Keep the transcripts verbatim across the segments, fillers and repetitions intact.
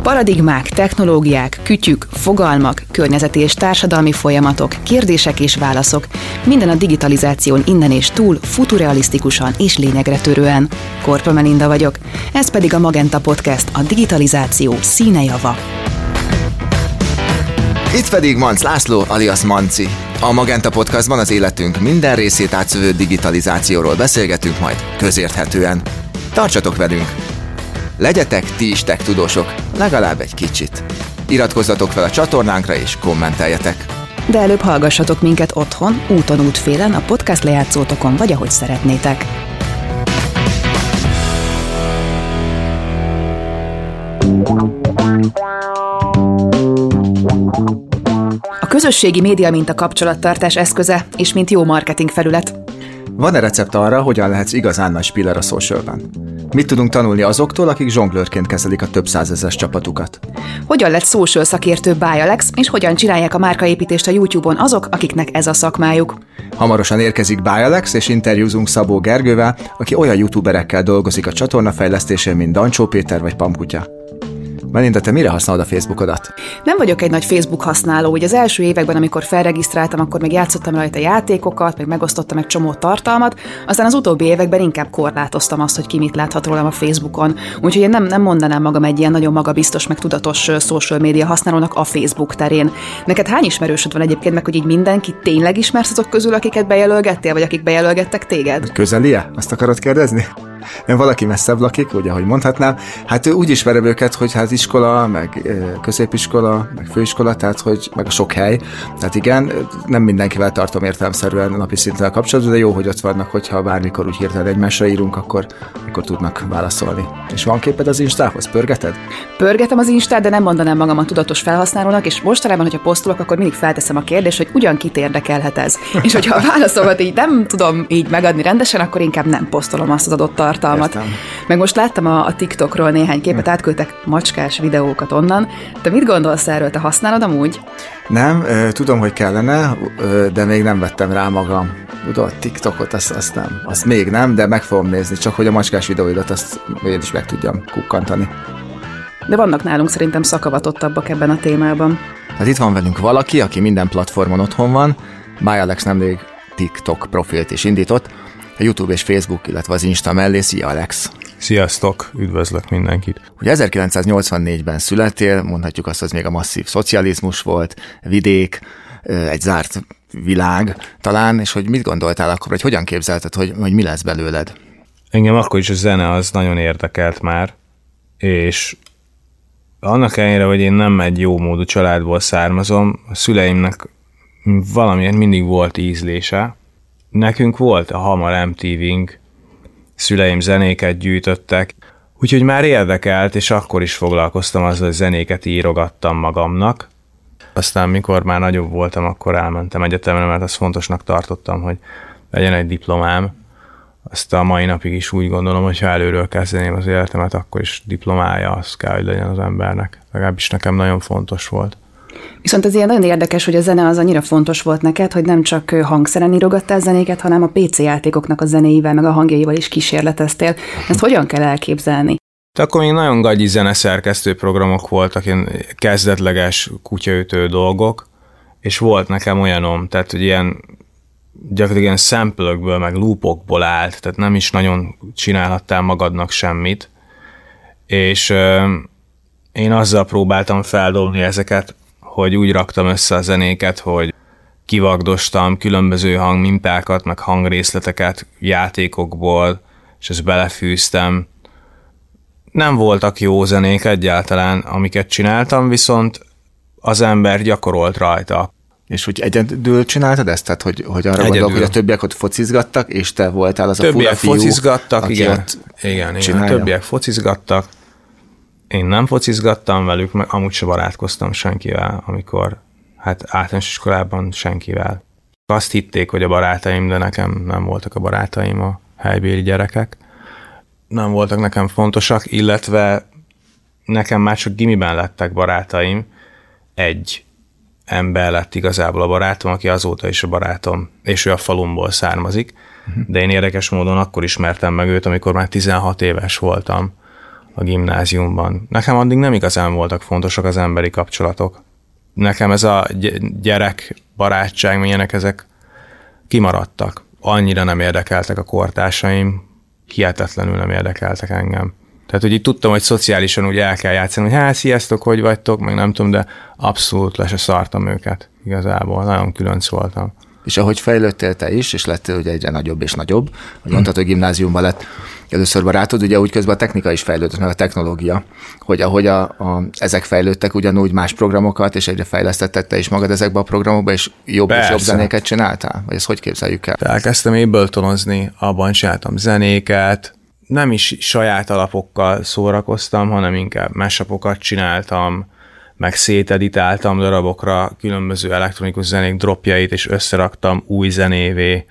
Paradigmák, technológiák, kütyük, fogalmak, környezeti és társadalmi folyamatok, kérdések és válaszok, minden a digitalizáción innen és túl, futurrealisztikusan és lényegre törően. Korpa Melinda vagyok, ez pedig a Magenta Podcast, a digitalizáció színejava. Itt pedig Manc László, alias Manci. A Magenta Podcastban az életünk minden részét átszövő digitalizációról beszélgetünk majd közérthetően. Tartsatok velünk! Legyetek ti is tech tudósok, legalább egy kicsit. Iratkozzatok fel a csatornánkra és kommenteljetek. De előbb hallgassatok minket otthon, úton, útfélen, a podcast lejátszótokon, vagy ahogy szeretnétek. A közösségi média mint a kapcsolattartás eszköze, és mint jó marketing felület. Van-e recept arra, hogyan lehetsz igazán nagy spiller a socialban? Mit tudunk tanulni azoktól, akik zsonglőrként kezelik a több százezres csapatukat? Hogyan lett social szakértő BuyAlex, és hogyan csinálják a márkaépítést a YouTube-on azok, akiknek ez a szakmájuk? Hamarosan érkezik BuyAlex, és interjúzunk Szabó Gergővel, aki olyan youtuberekkel dolgozik a csatorna fejlesztésén, mint Dancsó Péter vagy Pamkutya. Melinda, te mire használod a Facebookodat? Nem vagyok egy nagy Facebook használó. Ugye az első években, amikor felregisztráltam, akkor még játszottam rajta játékokat, meg megosztottam egy csomó tartalmat, aztán az utóbbi években inkább korlátoztam azt, hogy ki mit láthat rólam a Facebookon. Úgyhogy én nem, nem mondanám magam egy ilyen nagyon magabiztos, meg tudatos social média használónak a Facebook terén. Neked hány ismerősöd van egyébként, meg hogy így mindenki tényleg ismersz azok közül, akiket bejelölgettél, vagy akik bejelölgettek téged? Közelie? Azt akarod kérdezni? Nem, valaki messzebb lakik, ugye, ahogy mondhatnám. Hát ő úgy ismerem őket, hogy hát iskola, meg középiskola, meg főiskola, tehát hogy meg a sok hely. Tehát igen, nem mindenkivel tartom értelemszerűen napi szinten a kapcsolatban, de jó, hogy ott vannak, hogyha bármikor úgy hirtelen egymásra írunk, akkor, akkor tudnak válaszolni. És van képed az Instához? Pörgeted? Pörgetem az Instát, de nem mondanám magam a tudatos felhasználónak, és mostanában, hogyha posztolok, akkor mindig felteszem a kérdést, hogy ugyan kit érdekelhet ez. És hogyha a válaszomat így nem tudom így megadni rendesen, akkor inkább nem posztolom azt az adott tartalmat. Értem. Meg most láttam a, a TikTokról néhány képet, hm. átküldtek macskás videókat onnan. Te mit gondolsz erről? Te használod amúgy? Nem, tudom, hogy kellene, de még nem vettem rá magam. Tudod, TikTokot, azt, azt nem. Azt még nem, de meg fogom nézni, csak hogy a macskás videóidat azt én is meg tudjam kukkantani. De vannak nálunk szerintem szakavatottabbak ebben a témában. Hát itt van velünk valaki, aki minden platformon otthon van. BuyAlex nemrég TikTok profilt is indított. A YouTube és Facebook, illetve az Insta mellé. Szia, Alex! Sziasztok! Üdvözlök mindenkit! Ugye ezerkilencszáznyolcvannégyben születtél, mondhatjuk azt, hogy még a masszív szocializmus volt, vidék, egy zárt világ talán, és hogy mit gondoltál akkor, hogy hogyan képzelted, hogy, hogy mi lesz belőled? Engem akkor is a zene az nagyon érdekelt már, és annak ellenére, hogy én nem egy jó módú családból származom, a szüleimnek valamiért mindig volt ízlése. Nekünk volt a hamar em té vén, szüleim zenéket gyűjtöttek, úgyhogy már érdekelt, és akkor is foglalkoztam azzal, hogy zenéket írogattam magamnak. Aztán mikor már nagyobb voltam, akkor elmentem egyetemre, mert azt fontosnak tartottam, hogy legyen egy diplomám. Azt a mai napig is úgy gondolom, hogy ha előről kezdeném az életemet, akkor is diplomája az kell, hogy legyen az embernek. Legalábbis nekem nagyon fontos volt. Viszont ez ilyen nagyon érdekes, hogy a zene az annyira fontos volt neked, hogy nem csak hangszeren írogattál zenéket, hanem a pé cé játékoknak a zenéivel, meg a hangjaival is kísérleteztél. Ezt hogyan kell elképzelni? De akkor még nagyon gagyi zeneszerkesztő programok voltak, ilyen kezdetleges kutyaütő dolgok, és volt nekem olyanom, tehát hogy ilyen gyakorlatilag ilyen sample-ökből, meg loopokból állt, tehát nem is nagyon csinálhattál magadnak semmit, és euh, én azzal próbáltam feldobni ezeket, hogy úgy raktam össze a zenéket, hogy kivagdostam különböző hangmintákat, meg hangrészleteket játékokból, és ezt belefűztem. Nem voltak jó zenék egyáltalán, amiket csináltam, viszont az ember gyakorolt rajta. És hogy egyedül csináltad ezt? Tehát, hogy, hogy arra gondolok, hogy a többiek ott focizgattak, és te voltál az többiek a fura fiú, focizgattak, aki igen, ott igen, igen, többiek focizgattak. Én nem focizgattam velük, meg amúgy se barátkoztam senkivel, amikor hát általános iskolában senkivel. Azt hitték, hogy a barátaim, de nekem nem voltak a barátaim, a helybéli gyerekek. Nem voltak nekem fontosak, illetve nekem már csak gimiben lettek barátaim. Egy ember lett igazából a barátom, aki azóta is a barátom, és ő a falumból származik. Uh-huh. De én érdekes módon akkor ismertem meg őt, amikor már tizenhat éves voltam. a gimnáziumban. Nekem addig nem igazán voltak fontosak az emberi kapcsolatok. Nekem ez a gyerek, barátság, milyenek ezek kimaradtak. Annyira nem érdekeltek a kortársaim, hihetetlenül nem érdekeltek engem. Tehát, hogy így tudtam, hogy szociálisan úgy el kell játszani, hogy hát, sziasztok, hogy vagytok, meg nem tudom, de abszolút le se szartam őket igazából. Nagyon különc voltam. És ahogy fejlődtél te is, és lettél ugye egyre nagyobb és nagyobb, hogy mondtad, hogy gimnáziumban lett először barátod, ugye úgy közben a technika is fejlődött, meg a technológia, hogy ahogy a, a, ezek fejlődtek, ugyanúgy más programokat, és egyre fejlesztetted te is magad ezekbe a programokba, és jobb Persze. és jobb zenéket csináltál? Vagy ezt hogy képzeljük el? Elkezdtem Abletonizni, abban csináltam zenéket, nem is saját alapokkal szórakoztam, hanem inkább mashupokat csináltam, meg széteditáltam darabokra különböző elektronikus zenék dropjait, és összeraktam új zenévé.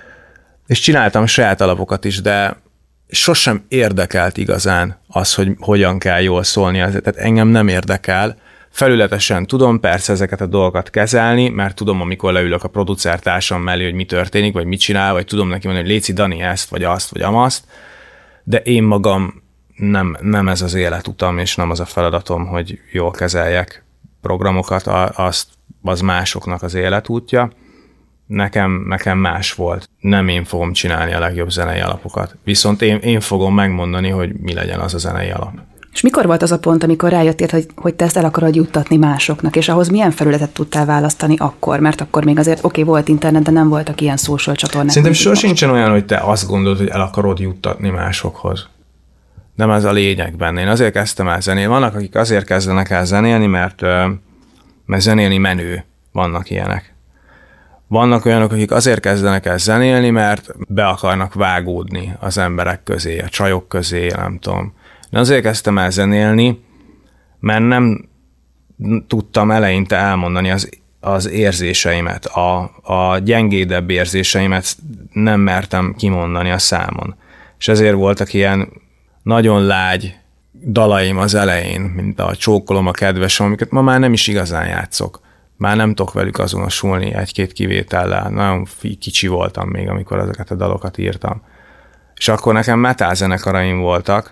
És csináltam saját alapokat is, de sosem érdekelt igazán az, hogy hogyan kell jól szólni. Tehát engem nem érdekel. Felületesen tudom persze ezeket a dolgokat kezelni, mert tudom, amikor leülök a producertársam mellé, hogy mi történik, vagy mit csinál, vagy tudom neki mondani, hogy léci Dani ezt, vagy azt, vagy amazt, de én magam nem, nem ez az életutam, és nem az a feladatom, hogy jól kezeljek programokat, azt, az másoknak az életútja. Nekem, nekem más volt. Nem én fogom csinálni a legjobb zenei alapokat. Viszont én, én fogom megmondani, hogy mi legyen az a zenei alap. És mikor volt az a pont, amikor rájöttél, hogy, hogy te ezt el akarod juttatni másoknak, és ahhoz milyen felületet tudtál választani akkor? Mert akkor még azért oké, okay, volt internet, de nem voltak ilyen social csatornák. Szerintem sosincsen olyan, hogy te azt gondolod, hogy el akarod juttatni másokhoz. Nem ez a lényeg benne. Én azért kezdtem el zenélni. Vannak, akik azért kezdenek el zenélni, mert, mert zenélni menő. Vannak ilyenek. Vannak olyanok, akik azért kezdenek el zenélni, mert be akarnak vágódni az emberek közé, a csajok közé, nem tudom. Én azért kezdtem el zenélni, mert nem tudtam eleinte elmondani az, az érzéseimet, a, a gyengédebb érzéseimet nem mertem kimondani a számon. És ezért voltak ilyen nagyon lágy dalaim az elején, mint a Csókolom a kedvesem, amiket ma már nem is igazán játszok. Már nem tudok velük azonosulni egy-két kivétellel. Nagyon kicsi voltam még, amikor ezeket a dalokat írtam. És akkor nekem metal zenekaraim voltak,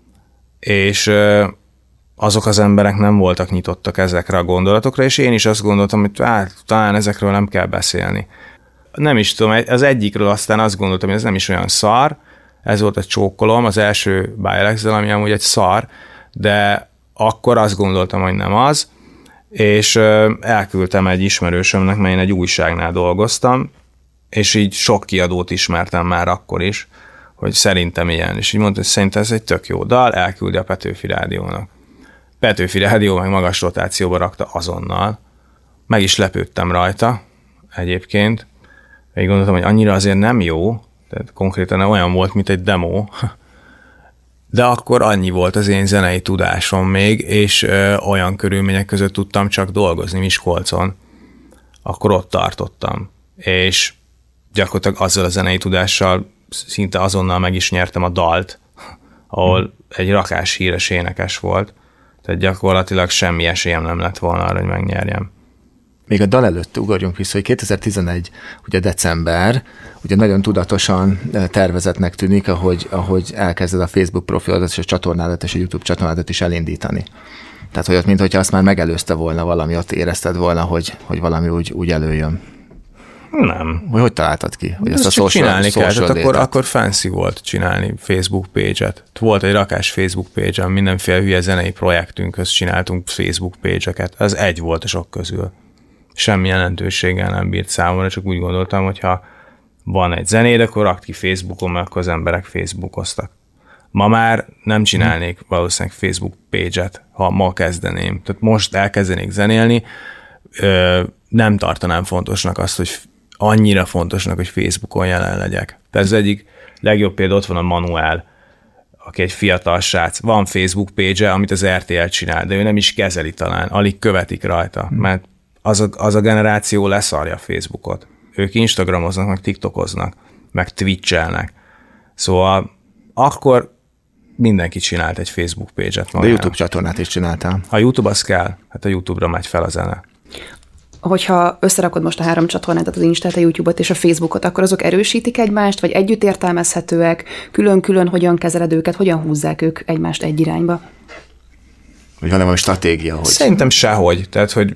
és azok az emberek nem voltak nyitottak ezekre a gondolatokra, és én is azt gondoltam, hogy hát, talán ezekről nem kell beszélni. Nem is tudom, az egyikről aztán azt gondoltam, hogy ez nem is olyan szar, ez volt a Csókolom, az első Bilex-del, ami amúgy egy szar, de akkor azt gondoltam, hogy nem az, és elküldtem egy ismerősömnek, mert én egy újságnál dolgoztam, és így sok kiadót ismertem már akkor is, hogy szerintem ilyen, és így mondta, hogy szerintem ez egy tök jó dal, elküldi a Petőfi Rádiónak. Petőfi Rádió meg magas rotációba rakta azonnal. Meg is lepődtem rajta egyébként. Így gondoltam, hogy annyira azért nem jó, tehát konkrétan olyan volt, mint egy demo, de akkor annyi volt az én zenei tudásom még, és ö, olyan körülmények között tudtam csak dolgozni Miskolcon. Akkor ott tartottam. És gyakorlatilag azzal a zenei tudással szinte azonnal meg is nyertem a dalt, ahol egy rakás híres énekes volt. Tehát gyakorlatilag semmi esélyem nem lett volna arra, hogy megnyerjem. Még a dal előtt ugorjunk vissza, hogy kétezer-tizenegy, ugye december, ugye nagyon tudatosan tervezetnek tűnik, ahogy, ahogy elkezded a Facebook profilodat és a csatornádat és a YouTube csatornádat is elindítani. Tehát, hogy ott, mintha azt már megelőzte volna valami, ott érezted volna, hogy, hogy valami úgy, úgy előjön. Nem. Hogy hogy találtad ki? Hogy ezt a social, csinálni kell, tehát akkor, akkor fancy volt csinálni Facebook page-et. Volt egy rakás Facebook page-en, mindenféle hülye zenei projektünkhöz csináltunk Facebook page-eket. Ez egy volt a sok közül. Semmi jelentőséggel nem bírt számomra, csak úgy gondoltam, hogy ha van egy zenéd, akkor rakd ki Facebookon, mert akkor az emberek Facebookoztak. Ma már nem csinálnék valószínűleg Facebook page-et, ha ma kezdeném. Tehát most elkezdenék zenélni, nem tartanám fontosnak azt, hogy annyira fontosnak, hogy Facebookon jelen legyek. Tehát az egyik legjobb példa, ott van a Manuel, aki egy fiatal srác. Van Facebook page-e, amit az er té el csinál, de ő nem is kezeli talán, alig követik rajta, mert az a, az a generáció leszarja Facebookot. Ők Instagramoznak, meg TikTokoznak, meg Twitch-elnek. Szóval akkor mindenki csinált egy Facebook page-et. De YouTube csatornát is csináltál. A YouTube az kell, hát a YouTube-ra megy fel a zene. hogyha összerakod most a három csatornát, tehát az Instát, a YouTube-ot és a Facebookot, akkor azok erősítik egymást, vagy együtt értelmezhetőek, külön-külön hogyan kezeled őket, hogyan húzzák ők egymást egy irányba? Vagy van valami stratégia, hogy... Szerintem sehogy. Tehát, hogy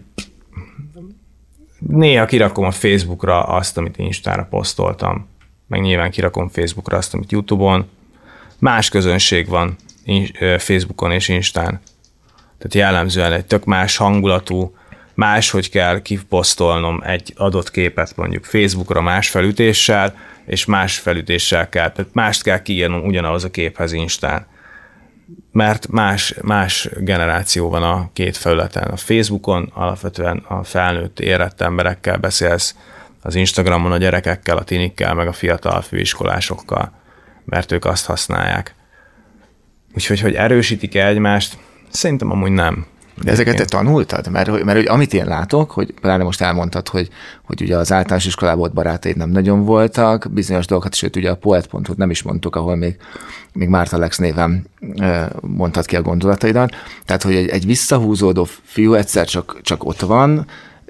néha kirakom a Facebookra azt, amit Instára posztoltam, meg nyilván kirakom Facebookra azt, amit YouTube-on. Más közönség van Facebookon és Instán. Tehát jellemzően egy tök más hangulatú, máshogy kell kiposztolnom egy adott képet mondjuk Facebookra más felütéssel, és más felütéssel kell, tehát mást kell kiírnom ugyanahhoz a képhez Instán. Mert más, más generáció van a két felületen. A Facebookon alapvetően a felnőtt, érett emberekkel beszélsz, az Instagramon a gyerekekkel, a tinikkel, meg a fiatal főiskolásokkal, mert ők azt használják. Úgyhogy, hogy erősítik-e egymást, szerintem amúgy nem. De ezeket te tanultad? Mert, mert, mert amit én látok, hogy pláne most elmondtad, hogy, hogy ugye az általános iskolában ott barátaid nem nagyon voltak, bizonyos dolgokat, sőt ugye a poet pont hu nem is mondtuk, ahol még, még Márta Lex néven mondtad ki a gondolataidat. Tehát, hogy egy, egy visszahúzódó fiú egyszer csak, csak ott van,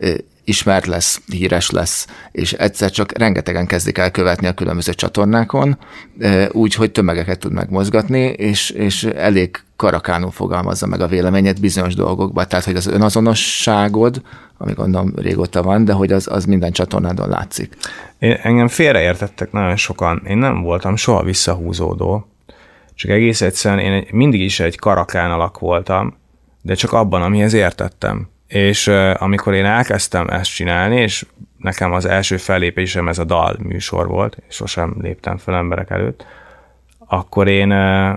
ismert lesz, híres lesz, és egyszer csak rengetegen kezdik el követni a különböző csatornákon, úgy, hogy tömegeket tud megmozgatni, és, és elég karakánul fogalmazza meg a véleményet bizonyos dolgokban. Tehát, hogy az önazonosságod, ami gondolom régóta van, de hogy az, az minden csatornádon látszik. Én, engem félreértettek nagyon sokan. Én nem voltam soha visszahúzódó, csak egész egyszerűen én mindig is egy karakán alak voltam, de csak abban, amihez értettem. És uh, amikor én elkezdtem ezt csinálni, és nekem az első fellépésem ez a dal műsor volt, és sosem léptem fel emberek előtt, akkor én uh,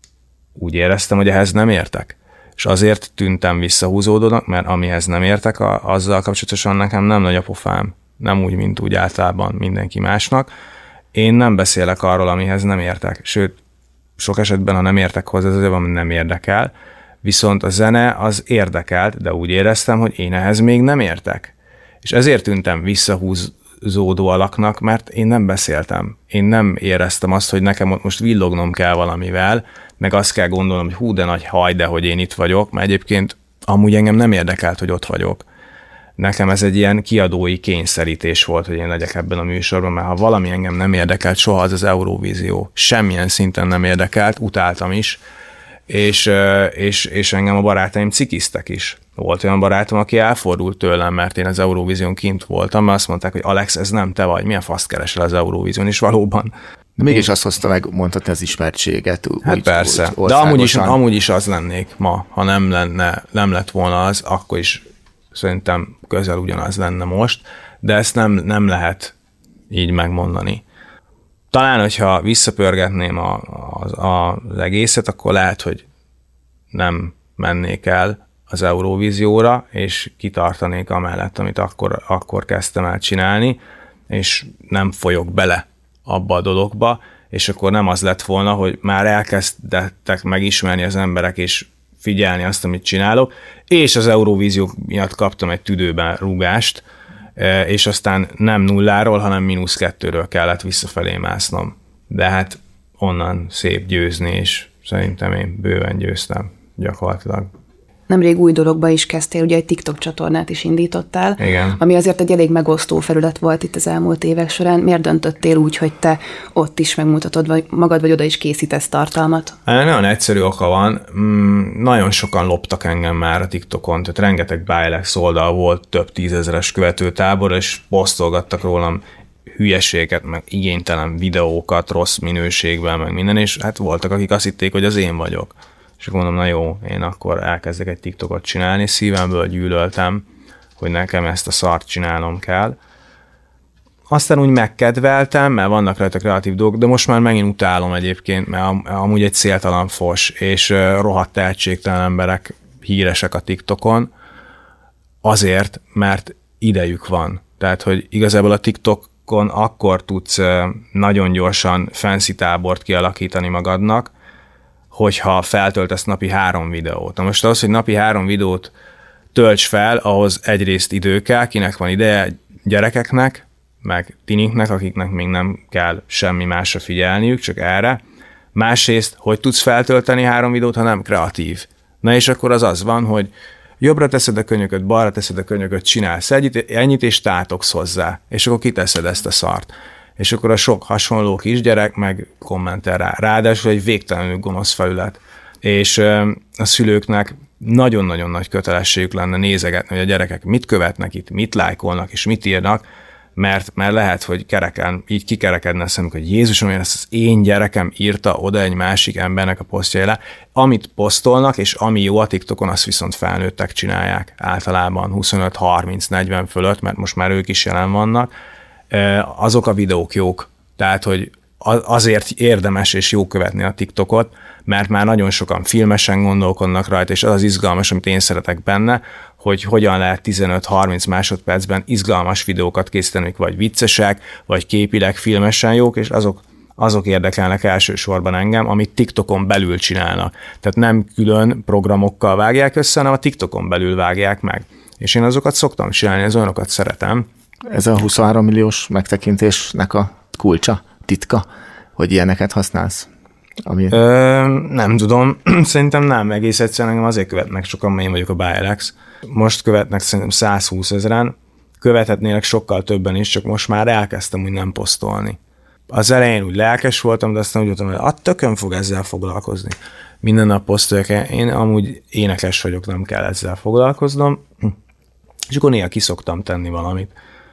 úgy éreztem, hogy ehhez nem értek. És azért tűntem visszahúzódónak, mert amihez nem értek, a, azzal kapcsolatosan nekem nem nagy a pofám. Nem úgy, mint úgy általában mindenki másnak. Én nem beszélek arról, amihez nem értek. Sőt, sok esetben, ha nem értek hozzá, az azért van, nem érdekel. Viszont a zene az érdekelt, de úgy éreztem, hogy én ehhez még nem értek. És ezért tűntem visszahúzódó alaknak, mert én nem beszéltem. Én nem éreztem azt, hogy nekem ott most villognom kell valamivel, meg azt kell gondolnom, hogy hú, de nagy haj, de hogy én itt vagyok, mert egyébként amúgy engem nem érdekelt, hogy ott vagyok. Nekem ez egy ilyen kiadói kényszerítés volt, hogy én legyek ebben a műsorban, mert ha valami engem nem érdekelt, soha az az Eurovízió. Semmilyen szinten nem érdekelt, utáltam is, és, és, és engem a barátaim cikiztek is. Volt olyan barátom, aki elfordult tőlem, mert én az Eurovízión kint voltam, mert azt mondták, hogy Alex, ez nem te vagy, milyen faszt keresel az Eurovízión, és valóban. De mégis én... azt hozta meg, mondhatni az ismertséget. Hát úgy, persze, úgy de amúgy is, amúgy is az lennék ma, ha nem, lenne, nem lett volna az, akkor is szerintem közel ugyanaz lenne most, de ezt nem, nem lehet így megmondani. Talán, hogyha visszapörgetném a, a, a, az egészet, akkor lehet, hogy nem mennék el az Eurovízióra, és kitartanék amellett, amit akkor, akkor kezdtem el csinálni, és nem folyok bele abba a dologba, és akkor nem az lett volna, hogy már elkezdtek megismerni az emberek, és figyelni azt, amit csinálok, és az Eurovízió miatt kaptam egy tüdőben rúgást, és aztán nem nulláról, hanem mínusz kettőről kellett visszafelé másznom. De hát onnan szép győzni, és szerintem én bőven győztem gyakorlatilag. Nemrég új dologba is kezdtél, ugye egy TikTok csatornát is indítottál, igen, ami azért egy elég megosztó felület volt itt az elmúlt évek során. Miért döntöttél úgy, hogy te ott is megmutatod vagy magad, vagy oda is készítesz tartalmat? Nagyon egyszerű oka van. Mm, nagyon sokan loptak engem már a TikTokon, tehát rengeteg Bájlex oldal volt, több tízezeres követőtábor, és posztolgattak rólam hülyeséget, meg igénytelen videókat, rossz minőségben, meg minden, és hát voltak, akik azt hitték, hogy az én vagyok. És akkor mondom, na jó, én akkor elkezdek egy TikTokot csinálni, szívemből gyűlöltem, hogy nekem ezt a szart csinálnom kell. Aztán úgy megkedveltem, mert vannak rajta kreatív dolgok, de most már megint utálom egyébként, mert am- amúgy egy céltalan fos, és uh, rohadt tehetségtelen emberek híresek a TikTokon, azért, mert idejük van. Tehát, hogy igazából a TikTokon akkor tudsz uh, nagyon gyorsan fancy tábort kialakítani magadnak, hogyha feltöltesz napi három videót. Na most az, hogy napi három videót tölts fel, ahhoz egyrészt idő kell, kinek van ideje, gyerekeknek, meg tiniknek, akiknek még nem kell semmi másra figyelniük, csak erre. Másrészt, hogy tudsz feltölteni három videót, ha nem kreatív. Na és akkor az az van, hogy Jobbra teszed a könyököt, balra teszed a könyököt, csinálsz egyit, ennyit, és tátogsz hozzá. És akkor kiteszed ezt a szart. És akkor a sok hasonló kisgyerek meg kommentel rá. Ráadásul egy végtelenül gonosz felület. És a szülőknek nagyon-nagyon nagy kötelességük lenne nézegetni, hogy a gyerekek mit követnek itt, mit lájkolnak és mit írnak, mert, mert lehet, hogy kereken, így kikerekedne a szemük, hogy Jézusom, ezt az én gyerekem írta oda egy másik embernek a posztjaira. Amit posztolnak, és ami jó a TikTokon, azt viszont felnőttek csinálják általában huszonöt harminc negyven fölött, mert most már ők is jelen vannak. Azok a videók jók. Tehát, hogy azért érdemes és jó követni a TikTokot, mert már nagyon sokan filmesen gondolkodnak rajta, és az az izgalmas, amit én szeretek benne, hogy hogyan lehet tizenöt harminc másodpercben izgalmas videókat készíteni, vagy viccesek, vagy képileg filmesen jók, és azok, azok érdekelnek elsősorban engem, amit TikTokon belül csinálnak. Tehát nem külön programokkal vágják össze, hanem a TikTokon belül vágják meg. És én azokat szoktam csinálni, az olyanokat szeretem. Ez a huszonhárom milliós megtekintésnek a kulcsa, titka, hogy ilyeneket használsz? Ami... Ö, nem tudom, szerintem nem, egész egyszerűen engem azért követnek sokan, mert én vagyok a Bilex. Most követnek szerintem százhúsz ezeren, követhetnének sokkal többen is, csak most már elkezdtem úgy nem posztolni. Az elején úgy lelkes voltam, de aztán úgy voltam, hogy a tökön fog ezzel foglalkozni. Minden nap posztoljak, én amúgy énekes vagyok, nem kell ezzel foglalkoznom, és akkor néha ki szoktam tenni valamit.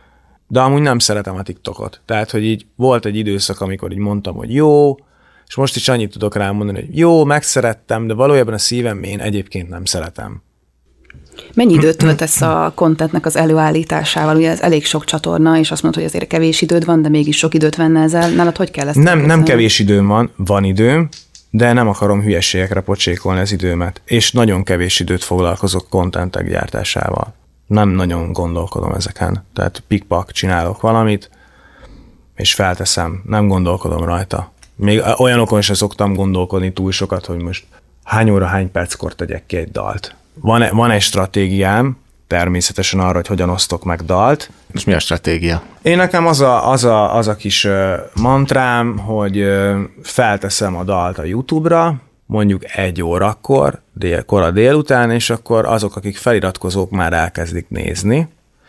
De amúgy nem szeretem a TikTokot. Tehát, hogy így volt egy időszak, amikor így mondtam, hogy jó, és most is annyit tudok rá mondani, hogy jó, megszerettem, de valójában a szívem én egyébként nem szeretem. Mennyi időt töltesz a contentnek az előállításával? Ugye ez elég sok csatorna, és azt mondod, hogy azért kevés időd van, de mégis sok időt venne ezzel. Nálad hogy kell ezt? Nem, nem kevés időm van, van időm, de nem akarom hülyeségekre pocsékolni az időmet. És nagyon kevés időt foglalkozok contentek gyártásával. Nem nagyon gondolkodom ezeken. Tehát pikpak csinálok valamit, és felteszem, nem gondolkodom rajta. Még olyanokon sem szoktam gondolkodni túl sokat, hogy most hány óra, hány perckor tegyek ki egy dalt. Van, van egy stratégiám, természetesen arra, hogy hogyan osztok meg dalt. És mi a stratégia? Én nekem az a, az a, az a kis mantrám, hogy felteszem a dalt a YouTube-ra, mondjuk egy órakor, dél, kora délután, és akkor azok, akik feliratkozók, már elkezdik nézni.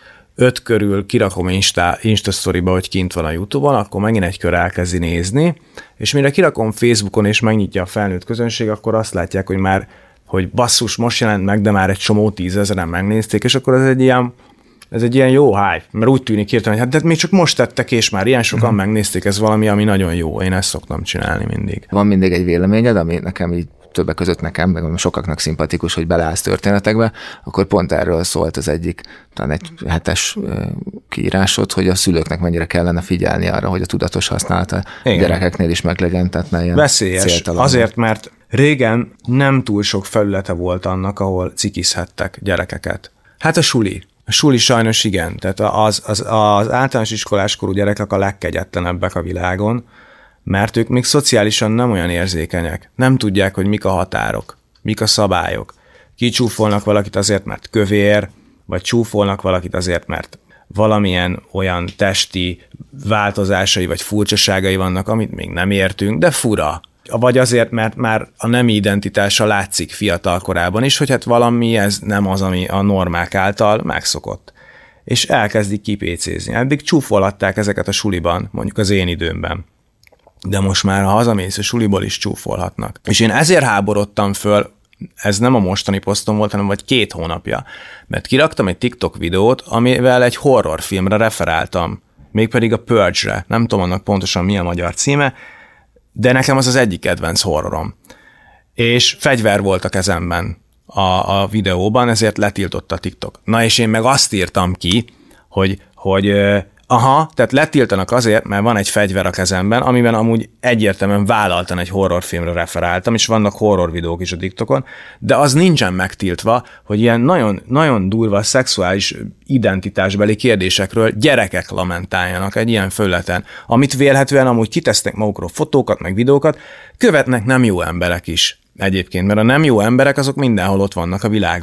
Öt körül kirakom Insta, Insta Storyba, hogy kint van a YouTube-on, akkor megint egy kör elkezdi nézni, és mire kirakom Facebookon, és megnyitja a felnőtt közönség, akkor azt látják, hogy már, hogy basszus, most jelent meg, de már egy csomó tízezeren megnézték, és akkor ez egy ilyen, ez egy ilyen jó hype, mert úgy tűnik hirtelen, hogy hát de még csak most tettek, és már ilyen sokan mm. megnézték, ez valami, ami nagyon jó, én ezt szoktam csinálni mindig. Van mindig egy véleményed, ami nekem így többek között nekem, meg sokaknak szimpatikus, hogy beleállsz történetekbe, akkor pont erről szólt az egyik, talán egy hetes kiírásod, hogy a szülőknek mennyire kellene figyelni arra, hogy a tudatos használata Igen. gyerekeknél is meglegyen, tehát ne ilyen veszélyes, céltalan. Azért, mert régen nem túl sok felülete volt annak, ahol cikizhettek gyerekeket. Hát a suli. A suli sajnos igen, tehát az, az, az általános iskoláskorú gyerekek a legkegyetlenebbek a világon, mert ők még szociálisan nem olyan érzékenyek. Nem tudják, hogy mik a határok, mik a szabályok. Kicsúfolnak valakit azért, mert kövér, vagy csúfolnak valakit azért, mert valamilyen olyan testi változásai vagy furcsaságai vannak, amit még nem értünk, de fura. Vagy azért, mert már a nemi identitása látszik fiatal korában is, hogy hát valami ez nem az, ami a normák által megszokott. És elkezdik kipécézni. Eddig csúfolhatták ezeket a suliban, mondjuk az én időmben. De most már, ha hazamész, a suliból is csúfolhatnak. És én ezért háborodtam föl, ez nem a mostani posztom volt, hanem vagy két hónapja, mert kiraktam egy TikTok videót, amivel egy horrorfilmre referáltam, mégpedig a Purge-re. Nem tudom annak pontosan mi a magyar címe, de nekem az az egyik kedvenc horrorom. És fegyver volt a kezemben a, a videóban, ezért letiltotta a TikTok. Na és én meg azt írtam ki, hogy, hogy aha, tehát letiltanak azért, mert van egy fegyver a kezemben, amiben amúgy egyértelműen vállaltan egy horrorfilmre referáltam, és vannak horror videók is a TikTokon, de az nincsen megtiltva, hogy ilyen nagyon, nagyon durva szexuális identitásbeli kérdésekről gyerekek lamentáljanak egy ilyen felületen, amit vélhetően amúgy kitesznek magukról fotókat, meg videókat, követnek nem jó emberek is egyébként, mert a nem jó emberek azok mindenhol ott vannak a világban.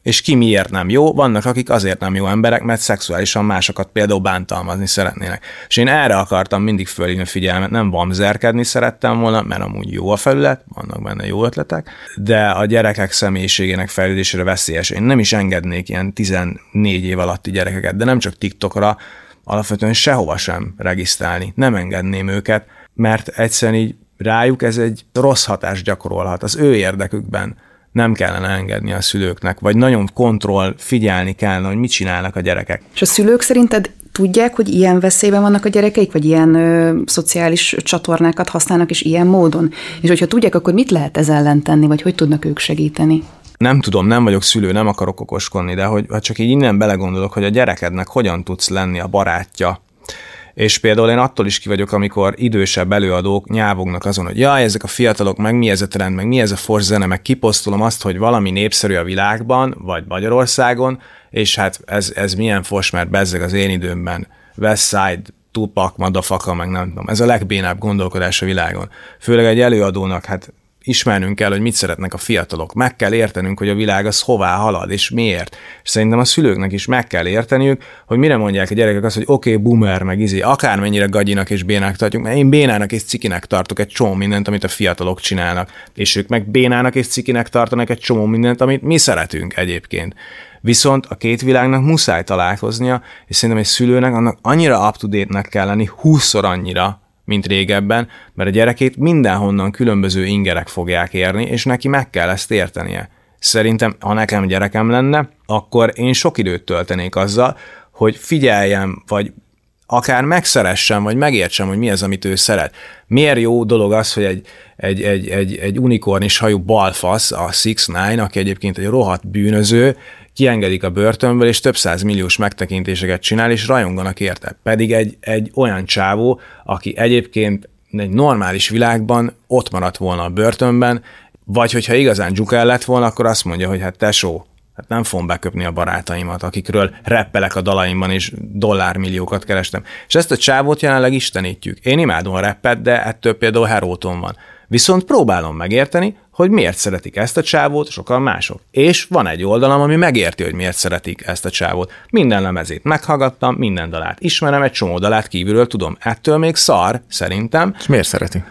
és ki miért nem jó, vannak, akik azért nem jó emberek, mert szexuálisan másokat például bántalmazni szeretnének. És én erre akartam mindig fölhívni figyelmet, nem vamzerkedni szerettem volna, mert amúgy jó a felület, vannak benne jó ötletek, de a gyerekek személyiségének fejlődésére veszélyes. Én nem is engednék ilyen tizennégy év alatti gyerekeket, de nem csak TikTokra, alapvetően sehova sem regisztrálni. Nem engedném őket, mert egyszerűen így rájuk ez egy rossz hatást gyakorolhat az ő érdekükben. Nem kellene engedni a szülőknek, vagy nagyon kontroll, figyelni kellene, hogy mit csinálnak a gyerekek. És a szülők szerinted tudják, hogy ilyen veszélyben vannak a gyerekeik, vagy ilyen ö, szociális csatornákat használnak, és ilyen módon? És hogyha tudják, akkor mit lehet ez ellen tenni, vagy hogy tudnak ők segíteni? Nem tudom, nem vagyok szülő, nem akarok okoskodni, de hogy csak így innen belegondolok, hogy a gyerekednek hogyan tudsz lenni a barátja. És például én attól is ki vagyok, amikor idősebb előadók nyávognak azon, hogy jaj, ezek a fiatalok, meg mi ez a trend, meg mi ez a fors zene, meg kiposztolom azt, hogy valami népszerű a világban, vagy Magyarországon, és hát ez, ez milyen fors, mert bezzeg az én időmben Westside, Tupac, Madafaka, meg nem tudom. Ez a legbénább gondolkodás a világon. Főleg egy előadónak, hát ismernünk kell, hogy mit szeretnek a fiatalok. Meg kell értenünk, hogy a világ az hová halad, és miért. És szerintem a szülőknek is meg kell érteniük, hogy mire mondják a gyerekek azt, hogy oké, okay, boomer, meg izé, akármennyire gagyinak és bénának tartjuk, mert én bénának és cikinek tartok egy csomó mindent, amit a fiatalok csinálnak. És ők meg bénának és cikinek tartanak egy csomó mindent, amit mi szeretünk egyébként. Viszont a két világnak muszáj találkoznia, és szerintem egy szülőnek annak annyira up-to-date-nek kell lenni, húszszor annyira, mint régebben, mert a gyerekét mindenhonnan különböző ingerek fogják érni, és neki meg kell ezt értenie. Szerintem, ha nekem gyerekem lenne, akkor én sok időt töltenék azzal, hogy figyeljem, vagy akár megszeressem, vagy megértsem, hogy mi az, amit ő szeret. Miért jó dolog az, hogy egy, egy, egy, egy, egy unikornis hajú balfasz, a hat kilenc, aki egyébként egy rohadt bűnöző, kiengedik a börtönből, és több száz milliós megtekintéseket csinál, és rajonganak érte. Pedig egy, egy olyan csávó, aki egyébként egy normális világban ott maradt volna a börtönben, vagy hogyha igazán dzsukel lett volna, akkor azt mondja, hogy hát tesó, hát nem fogom beköpni a barátaimat, akikről rappelek a dalaimban, és dollármilliókat kerestem. És ezt a csávót jelenleg istenítjük. Én imádom a rappet, de ettől például heróton van. Viszont próbálom megérteni, hogy miért szeretik ezt a csávót, sokan mások. És van egy oldalam, ami megérti, hogy miért szeretik ezt a csávót. Minden lemezét meghallgattam, minden dalát ismerem, egy csomó dalát kívülről tudom. Ettől még szar, szerintem. És miért szereti?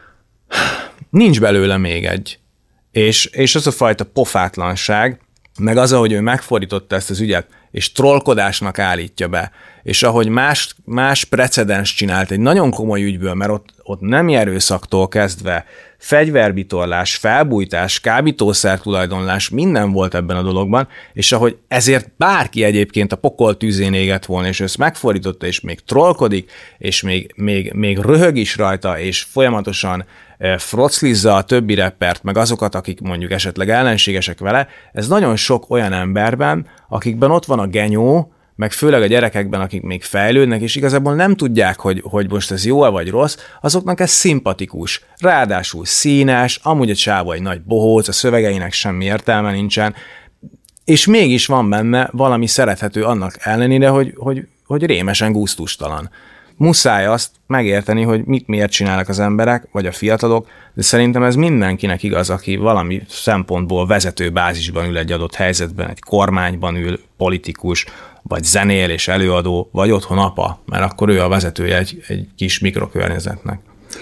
Nincs belőle még egy. És, és az a fajta pofátlanság, meg az, ahogy ő megfordította ezt az ügyet, és trollkodásnak állítja be, és ahogy más, más precedens csinált egy nagyon komoly ügyből, mert ott, ott nem erőszaktól kezdve fegyverbitorlás, felbújtás, kábítószer tulajdonlás, minden volt ebben a dologban, és ahogy ezért bárki egyébként a pokol tűzén égett volna, és ezt megfordította, és még trollkodik, és még, még, még röhög is rajta, és folyamatosan froclizza a többi rappert, meg azokat, akik mondjuk esetleg ellenségesek vele, ez nagyon sok olyan emberben, akikben ott van a genyó, meg főleg a gyerekekben, akik még fejlődnek, és igazából nem tudják, hogy, hogy most ez jó vagy rossz, azoknak ez szimpatikus. Ráadásul színes, amúgy a csávó egy nagy bohóc, a szövegeinek semmi értelme nincsen, és mégis van benne valami szerethető annak ellenére, hogy, hogy, hogy rémesen gusztustalan. Muszáj azt megérteni, hogy mit miért csinálnak az emberek, vagy a fiatalok, de szerintem ez mindenkinek igaz, aki valami szempontból vezető bázisban ül egy adott helyzetben, egy kormányban ül, politikus, vagy zenél és előadó, vagy otthon apa, mert akkor ő a vezetője egy, egy kis mikrokörnyezetnek.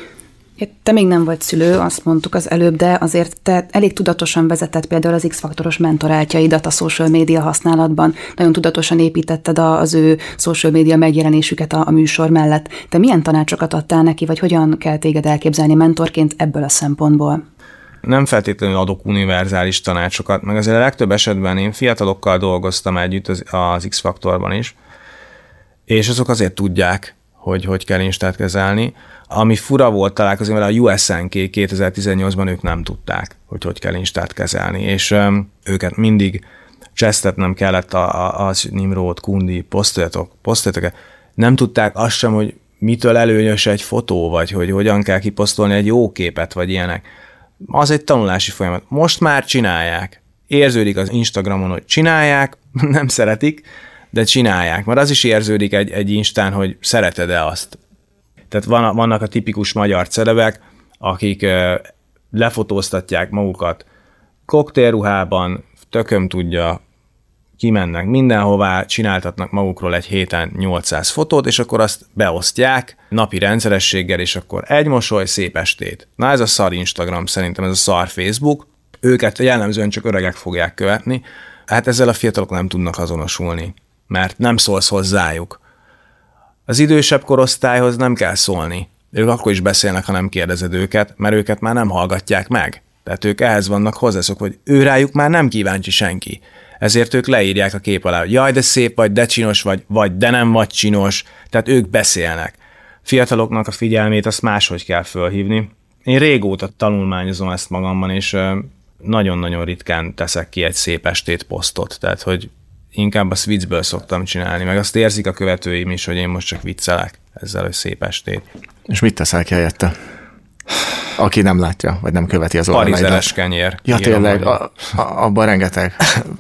Te még nem vagy szülő, azt mondtuk az előbb, de azért te elég tudatosan vezetted például az X-faktoros mentoráltjaidat a social média használatban. Nagyon tudatosan építetted az ő social média megjelenésüket a, a műsor mellett. Te milyen tanácsokat adtál neki, vagy hogyan kell téged elképzelni mentorként ebből a szempontból? Nem feltétlenül adok univerzális tanácsokat, meg azért a legtöbb esetben én fiatalokkal dolgoztam együtt az, az X-faktorban is, és azok azért tudják, hogy hogy kell Instát kezelni. Ami fura volt találkozni vele, a U S N K kétezer-tizennyolcban ők nem tudták, hogy hogy kell Instát kezelni, és um, őket mindig csesztetnem kellett a, a, az Nimród, Kundi, posztoljatok, posztoljatok. Nem tudták azt sem, hogy mitől előnyös egy fotó, vagy hogy hogyan kell kiposztolni egy jó képet, vagy ilyenek. Az egy tanulási folyamat. Most már csinálják. Érződik az Instagramon, hogy csinálják, nem szeretik, de csinálják. Mert az is érződik egy, egy Instán, hogy szereted-e azt. Tehát van, vannak a tipikus magyar celebek, akik uh, lefotóztatják magukat koktélruhában, tököm tudja, kimennek mindenhová, csináltatnak magukról egy héten nyolcszáz fotót, és akkor azt beosztják napi rendszerességgel, és akkor egy mosoly, szép estét. Na ez a szar Instagram szerintem, ez a szar Facebook. Őket jellemzően csak öregek fogják követni. Hát ezzel a fiatalok nem tudnak azonosulni, mert nem szólsz hozzájuk. Az idősebb korosztályhoz nem kell szólni. Ők akkor is beszélnek, ha nem kérdezed őket, mert őket már nem hallgatják meg. Tehát ők ehhez vannak hozzászokva, hogy őrájuk már nem kíváncsi senki. Ezért ők leírják a kép alá, hogy jaj, de szép vagy, de csinos vagy, vagy de nem vagy csinos. Tehát ők beszélnek. Fiataloknak a figyelmét azt máshogy kell fölhívni. Én régóta tanulmányozom ezt magamban, és nagyon-nagyon ritkán teszek ki egy szép estét posztot. Tehát, hogy inkább azt viccből szoktam csinálni, meg azt érzik a követőim is, hogy én most csak viccelek ezzel, hogy szép estét. És mit teszel ki helyette? Aki nem látja, vagy nem követi az oldalaidat. Parizeres kenyér. Ja, tényleg, a, a, abban rengeteg.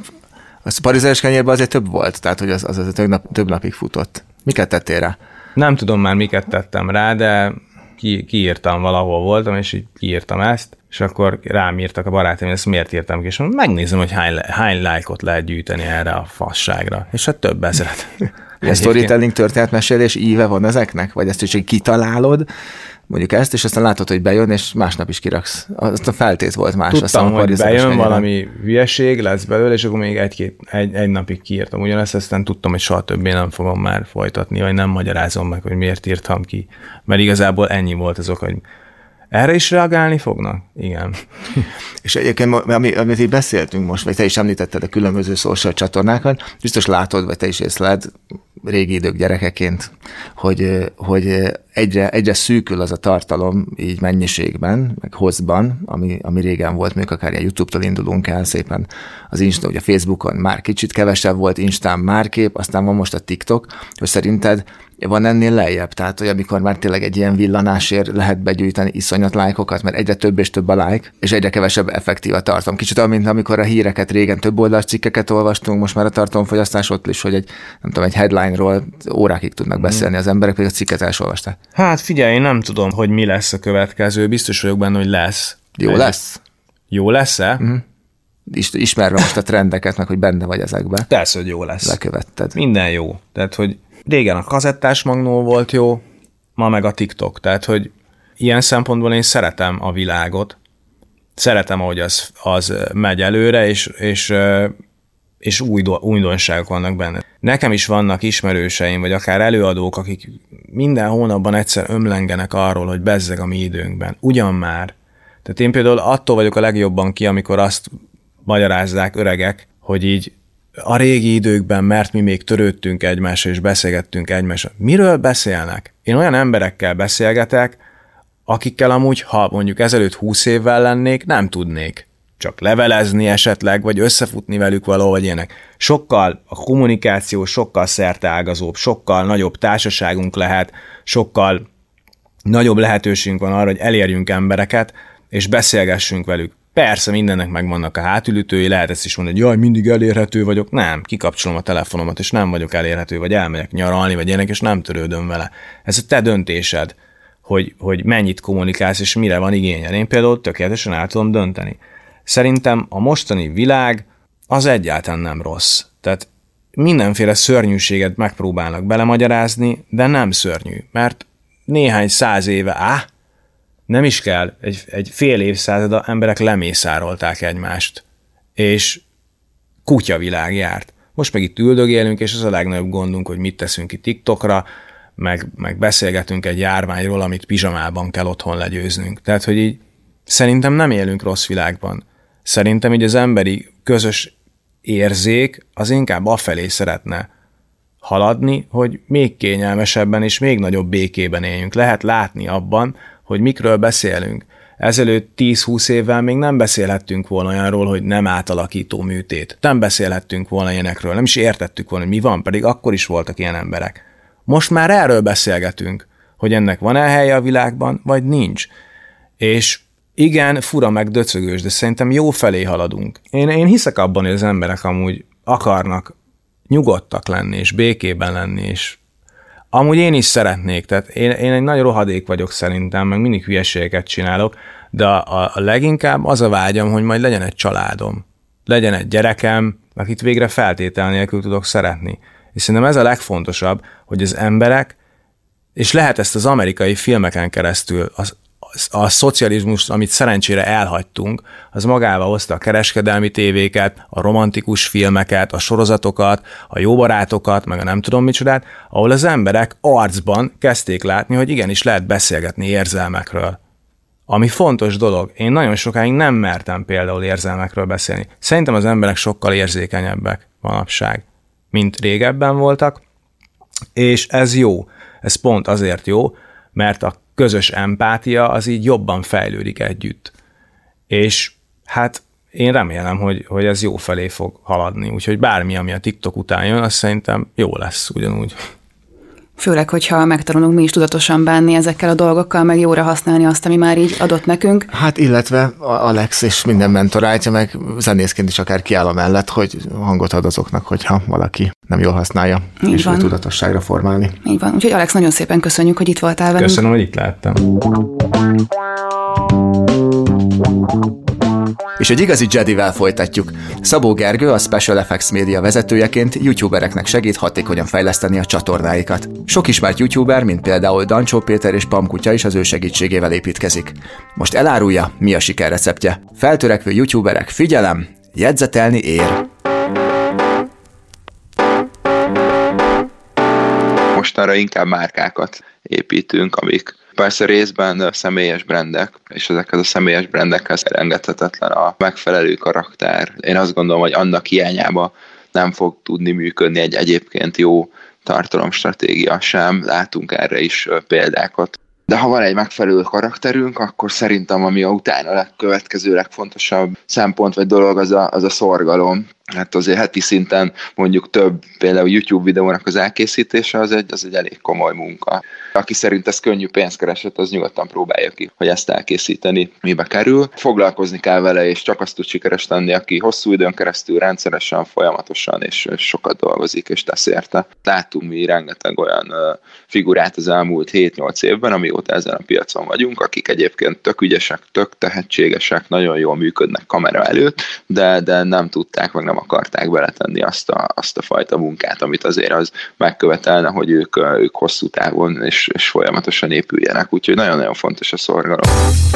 A parizeres kenyérben azért több volt, tehát hogy az, az, az több, nap, több napig futott. Miket tettél rá? Nem tudom már, miket tettem rá, de ki, kiírtam, valahol voltam, és így kiírtam ezt, és akkor rám írtak a barátaim, ezt miért írtam ki, és megnézem, hogy hány, hány lájkot lehet gyűjteni erre a fasságra. És hát több ezeret. A storytelling történetmesélés íve van ezeknek? Vagy ezt is így kitalálod, mondjuk ezt, és aztán látod, hogy bejön, és másnap is kiraksz. Azt a feltét volt más. Tudtam, hogy bejön valami hülyeség, lesz belőle, és akkor még egy-két, egy, egy napig kiírtam ugyanezt, aztán tudtam, hogy soha többé nem fogom már folytatni, vagy nem magyarázom meg, hogy miért írtam ki. Mert igazából ennyi volt az ok, hogy erre is reagálni fognak? Igen. És egyébként, ami, amit így beszéltünk most, vagy te is említetted a különböző social csatornákat, biztos látod, vagy te is észleled régi idők gyerekeként, hogy, hogy egyre, egyre szűkül az a tartalom így mennyiségben, meg hozban, ami, ami régen volt, még akár ilyen YouTube-tól indulunk el szépen az Insta, ugye a Facebookon már kicsit kevesebb volt, Instán már kép, aztán van most a TikTok, hogy szerinted van ennél lejjebb? Tehát, hogy amikor már tényleg egy ilyen villanásért lehet begyűjteni iszonyat lájkokat, mert egyre több és több a lájk, és egyre kevesebb effektív a tartalom. Kicsit olyan, mint amikor a híreket régen több oldalas cikkeket olvastunk, most már a tartalomfogyasztás ott is, hogy egy, nem tudom, egy headline-ról órákig tudnak beszélni az emberek, pedig a cikket elolvasták. Hát figyelj, én nem tudom, hogy mi lesz a következő, biztos vagyok benne, hogy lesz. Jó lesz? Jó lesz-e? Mm. Ismerve most a trendeket, meg hogy benne vagy ezekben. Persze, hogy jó lesz. Lekövetted. Minden jó. Tehát, hogy régen a kazettás magnó volt jó, ma meg a TikTok. Tehát, hogy ilyen szempontból én szeretem a világot, szeretem, ahogy az, az megy előre, és, és, és újdonságok vannak benne. Nekem is vannak ismerőseim, vagy akár előadók, akik minden hónapban egyszer ömlengenek arról, hogy bezzeg a mi időnkben. Ugyan már. Tehát én például attól vagyok a legjobban ki, amikor azt magyarázzák öregek, hogy így a régi időkben, mert mi még törődtünk egymással, és beszélgettünk egymással. Miről beszélnek? Én olyan emberekkel beszélgetek, akikkel amúgy, ha mondjuk ezelőtt húsz évvel lennék, nem tudnék csak levelezni esetleg, vagy összefutni velük valahol, vagy ilyenek. Sokkal a kommunikáció sokkal szerteágazóbb, sokkal nagyobb társaságunk lehet, sokkal nagyobb lehetőségünk van arra, hogy elérjünk embereket, és beszélgessünk velük. Persze mindennek megvannak a hátulütői, lehet ezt is mondani, hogy jaj, mindig elérhető vagyok. Nem, kikapcsolom a telefonomat, és nem vagyok elérhető, vagy elmegyek nyaralni, vagy ilyenek, és nem törődöm vele. Ez a te döntésed, hogy, hogy mennyit kommunikálsz, és mire van igényed. Én például tökéletesen el tudom dönteni. Szerintem a mostani világ az egyáltalán nem rossz. Tehát mindenféle szörnyűséget megpróbálnak belemagyarázni, de nem szörnyű, mert néhány száz éve, á, nem is kell, egy, egy fél évszázada emberek lemészárolták egymást, és kutyavilág járt. Most meg itt üldögélünk, és az a legnagyobb gondunk, hogy mit teszünk ki TikTokra, meg, meg beszélgetünk egy járványról, amit pizsamában kell otthon legyőznünk. Tehát, hogy így szerintem nem élünk rossz világban. Szerintem így az emberi közös érzék az inkább afelé szeretne haladni, hogy még kényelmesebben és még nagyobb békében éljünk. Lehet látni abban, hogy mikről beszélünk. Ezelőtt tíz-húsz évvel még nem beszélhettünk volna olyanról, hogy nem átalakító műtét. Nem beszélhettünk volna ilyenekről, nem is értettük volna, hogy mi van, pedig akkor is voltak ilyen emberek. Most már erről beszélgetünk, hogy ennek van-e helye a világban, vagy nincs. És igen, fura meg döcögős, de szerintem jó felé haladunk. Én, én hiszek abban, hogy az emberek amúgy akarnak nyugodtak lenni, és békében lenni, és amúgy én is szeretnék, tehát én, én egy nagy rohadék vagyok szerintem, meg mindig hülyeségeket csinálok, de a, a leginkább az a vágyam, hogy majd legyen egy családom, legyen egy gyerekem, akit végre feltétel nélkül tudok szeretni. És szerintem ez a legfontosabb, hogy az emberek, és lehet ezt az amerikai filmeken keresztül, az, a, a szocializmus, amit szerencsére elhagytunk, az magával hozta a kereskedelmi tévéket, a romantikus filmeket, a sorozatokat, a jó barátokat, meg a nem tudom micsodát, ahol az emberek arcban kezdték látni, hogy igenis lehet beszélgetni érzelmekről. Ami fontos dolog. Én nagyon sokáig nem mertem például érzelmekről beszélni. Szerintem az emberek sokkal érzékenyebbek manapság, mint régebben voltak, és ez jó. Ez pont azért jó, mert a közös empátia az így jobban fejlődik együtt. És hát én remélem, hogy, hogy ez jó felé fog haladni. Úgyhogy bármi, ami a TikTok után jön, az szerintem jó lesz ugyanúgy. Főleg, hogyha megtanulunk mi is tudatosan bánni ezekkel a dolgokkal, meg jóra használni azt, ami már így adott nekünk. Hát illetve Alex és minden mentorálja, meg zenészként is akár kiáll a mellett, hogy hangot ad azoknak, hogyha valaki nem jól használja, így és van. Tudatosságra formálni. Így van. Úgyhogy Alex, nagyon szépen köszönjük, hogy itt voltál velünk. Köszönöm, hogy itt láttam. És egy igazi Jedivel folytatjuk. Szabó Gergő, a Special Effects Media vezetőjeként youtubereknek segít hatékonyan fejleszteni a csatornáikat. Sok ismert youtuber, mint például Dancsó Péter és Pamkutya is az ő segítségével építkezik. Most elárulja, mi a sikerreceptje. Feltörekvő youtuberek, figyelem, jegyzetelni ér! Mostanra inkább márkákat építünk, amik persze részben személyes brandek, és ezekhez a személyes brandekhez elengedhetetlen a megfelelő karakter. Én azt gondolom, hogy annak hiányába nem fog tudni működni egy egyébként jó tartalomstratégia sem. Látunk erre is példákat. De ha van egy megfelelő karakterünk, akkor szerintem ami a utána a legkövetkező, legfontosabb szempont vagy dolog az a, az a szorgalom. Hát azért heti szinten mondjuk több, például YouTube videónak az elkészítése az egy, az egy elég komoly munka. Aki szerint ez könnyű pénzkereset, az nyugodtan próbálja ki, hogy ezt elkészíteni mibe kerül. Foglalkozni kell vele, és csak azt tud sikeres lenni, aki hosszú időn keresztül rendszeresen, folyamatosan és sokat dolgozik és tesz érte. Láttunk mi rengeteg olyan figurát az elmúlt hét-nyolc évben, amióta ezen a piacon vagyunk, akik egyébként tök ügyesek, tök tehetségesek, nagyon jól működnek kamera előtt, de, de nem tudták, meg nem akarták beletenni azt a, azt a fajta munkát, amit azért az megkövetelne, hogy ők, ők hosszú távon és, és folyamatosan épüljenek. Úgyhogy nagyon-nagyon fontos a szorgalom.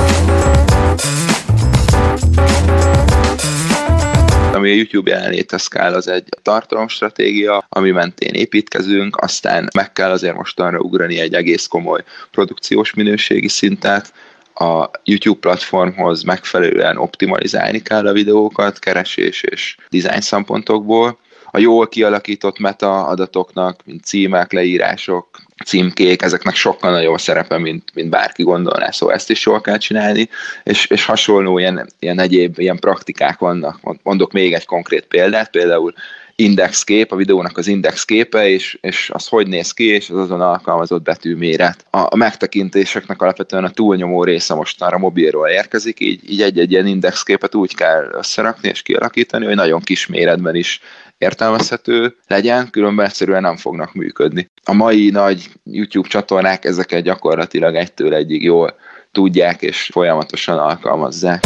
Ami a YouTube jelenléthez kell, az egy tartalomstratégia, ami mentén építkezünk, aztán meg kell azért mostanra ugrani egy egész komoly produkciós minőségi szintet, a YouTube platformhoz megfelelően optimalizálni kell a videókat, keresés és design szempontokból. A jól kialakított meta adatoknak, mint címek, leírások, címkék, ezeknek sokkal nagyobb szerepe, mint, mint bárki gondolná, szóval ezt is jól kell csinálni, és, és hasonló ilyen, ilyen egyéb ilyen praktikák vannak. Mondok még egy konkrét példát, például indexkép, a videónak az indexképe, és, és az hogy néz ki, és az azon alkalmazott betűméret. A, a megtekintéseknek alapvetően a túlnyomó része mostanra mobilról érkezik, így, így egy-egy ilyen indexképet úgy kell összerakni és kialakítani, hogy nagyon kis méretben is értelmezhető legyen, különben egyszerűen nem fognak működni. A mai nagy YouTube csatornák ezeket gyakorlatilag egytől egyig jól tudják és folyamatosan alkalmazzák.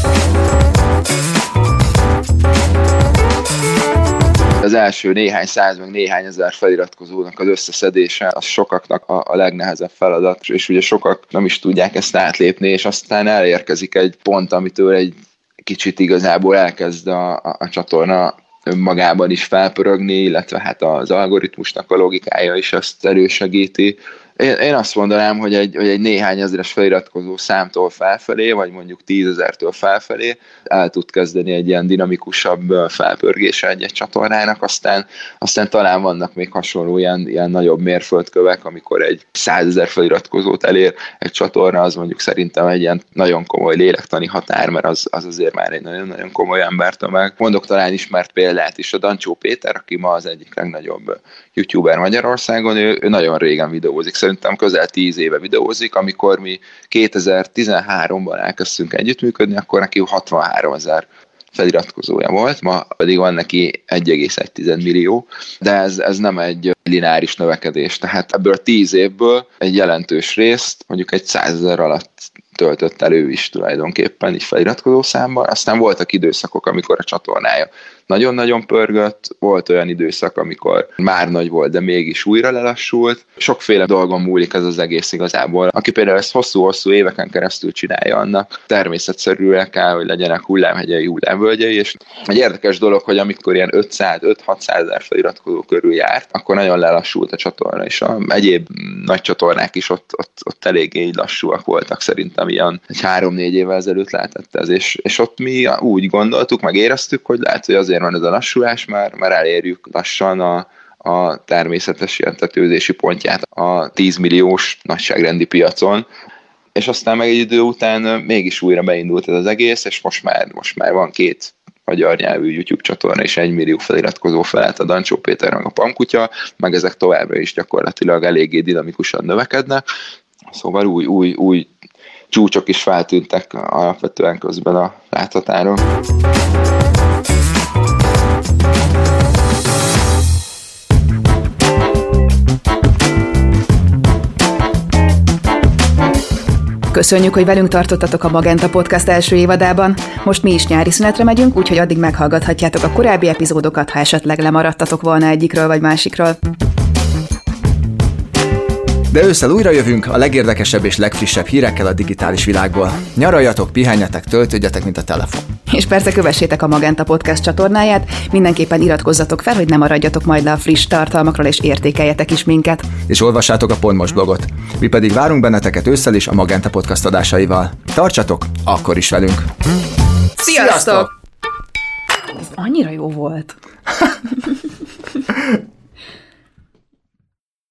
Az első néhány száz, meg néhány ezer feliratkozónak az összeszedése, az sokaknak a, a legnehezebb feladat, és ugye sokak nem is tudják ezt átlépni, és aztán elérkezik egy pont, amitől egy kicsit igazából elkezd a, a, a csatorna önmagában is felpörögni, illetve hát az algoritmusnak a logikája is ezt elősegíti. Én, én azt mondanám, hogy egy, hogy egy néhány ezeres feliratkozó számtól felfelé, vagy mondjuk tízezertől felfelé el tud kezdeni egy ilyen dinamikusabb felpörgése egy-egy csatornának, aztán, aztán talán vannak még hasonló ilyen, ilyen nagyobb mérföldkövek, amikor egy százezer feliratkozót elér egy csatorna, az mondjuk szerintem egy ilyen nagyon komoly lélektani határ, mert az, az azért már egy nagyon-nagyon komoly embertömeg. Mondok talán ismert példát is, a Dancsó Péter, aki ma az egyik legnagyobb youtuber Magyarországon, ő, ő nagyon régen videózik, szerintem közel tíz éve videózik, amikor mi kétezer-tizenháromban elkezdtünk együttműködni, akkor neki hatvanháromezer feliratkozója volt, ma pedig van neki egy egész egy millió, de ez, ez nem egy lineáris növekedés, tehát ebből a tíz évből egy jelentős részt mondjuk egy százezer alatt töltött elő is tulajdonképpen így feliratkozó számban, aztán voltak időszakok, amikor a csatornája nagyon-nagyon pörgött, volt olyan időszak, amikor már nagy volt, de mégis újra lelassult. Sokféle dolgon múlik ez az egész igazából. Aki például ezt hosszú-hosszú éveken keresztül csinálja, annak természetszerűen kell, hogy legyenek hullámhegyei, hullámvölgyei, és egy érdekes dolog, hogy amikor ilyen ötszáz-hatszáz ezer feliratkozó körül járt, akkor nagyon lelassult a csatorna, és a egyéb nagy csatornák is ott, ott, ott eléggé lassúak voltak szerintem, ilyen egy három-négy évvel ezelőtt lehetett ez, és, és ott mi úgy gondoltuk, meg éreztük, hogy lehet, hogy azért van ez a lassulás, mert, mert elérjük lassan a, a természetes ilyen tetőzési pontját a tíz milliós nagyságrendi piacon, és aztán meg egy idő után mégis újra beindult ez az egész, és most már, most már van két magyar nyelvű YouTube csatorna, és egy millió feliratkozó felett a Dancsó Péter meg a Pamkutya, meg ezek továbbra is gyakorlatilag eléggé dinamikusan növekednek, szóval új, új, új csúcsok is feltűntek alapvetően közben a láthatáron. Köszönjük, hogy velünk tartottatok a Magenta Podcast első évadában. Most mi is nyári szünetre megyünk, úgyhogy addig meghallgathatjátok a korábbi epizódokat, ha esetleg lemaradtatok volna egyikről vagy másikról. De ősszel újra jövünk a legérdekesebb és legfrissebb hírekkel a digitális világból. Nyaraljatok, pihenjetek, töltődjetek, mint a telefon. És persze kövessétek a Magenta Podcast csatornáját, mindenképpen iratkozzatok fel, hogy ne maradjatok majd le a friss tartalmakról, és értékeljetek is minket. És olvassátok a Pont Most blogot. Mi pedig várunk benneteket ősszel is a Magenta Podcast adásaival. Tartsatok, akkor is velünk! Sziasztok! Ez annyira jó volt.